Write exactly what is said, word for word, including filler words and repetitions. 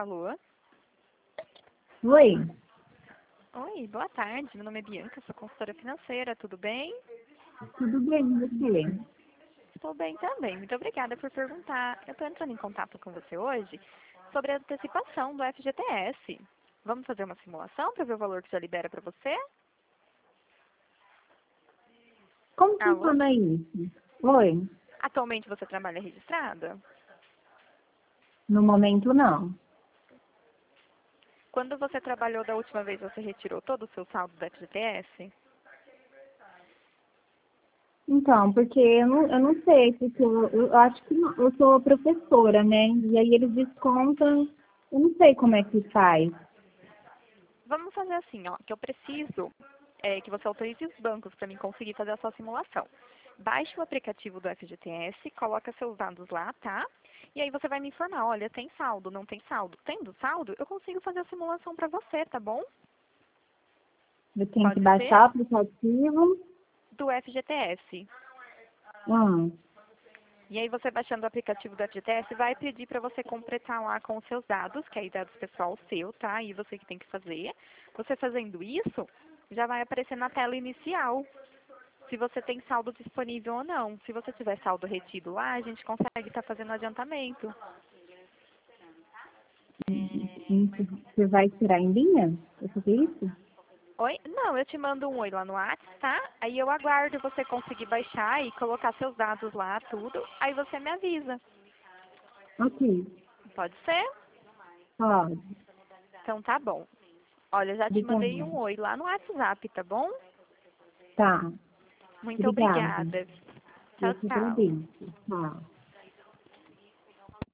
Alô? Oi, Oi, boa tarde. Meu nome é Bianca, sou consultora financeira. Tudo bem? tudo bem e você? Estou bem também. Muito obrigada por perguntar. Eu estou entrando em contato com você hoje sobre a antecipação do F G T S. Vamos fazer uma simulação para ver o valor que já libera para você? Como Alô? funciona isso? Oi, Atualmente você trabalha registrada? no momento não. Quando você trabalhou da última vez, você retirou todo o seu saldo do F G T S? Então, porque eu não, eu não sei, porque eu, eu acho que não- eu sou professora, né? E aí eles descontam, eu não sei como é que faz. Vamos fazer assim, ó, que eu preciso é, que você autorize os bancos para mim conseguir fazer a sua simulação. Baixe o aplicativo do F G T S, coloca seus dados lá, tá? E aí você vai me informar, olha, tem saldo, não tem saldo. Tendo saldo, eu consigo fazer a simulação para você, tá bom? Eu tenho que Pode baixar ser? o aplicativo. Do F G T S. Hum, E aí você baixando o aplicativo do F G T S vai pedir para você completar lá com os seus dados, que é dados pessoal seu, tá? E você que tem que fazer. Você fazendo isso, já vai aparecer na tela inicial se você tem saldo disponível ou não. Se você tiver saldo retido lá, a gente consegue estar fazendo adiantamento. isso, você vai tirar em linha? Eu fazer isso? Oi? Não, eu te mando um oi lá no WhatsApp, tá? Aí eu aguardo você conseguir baixar e colocar seus dados lá, tudo. Aí você me avisa. Ok, Pode ser? pode. Então tá bom. Olha, eu já te Obrigada. mandei um oi lá no WhatsApp, tá bom? Tá, Muito obrigada. obrigada. Tchau, Eu te tchau. agradeço. Tchau.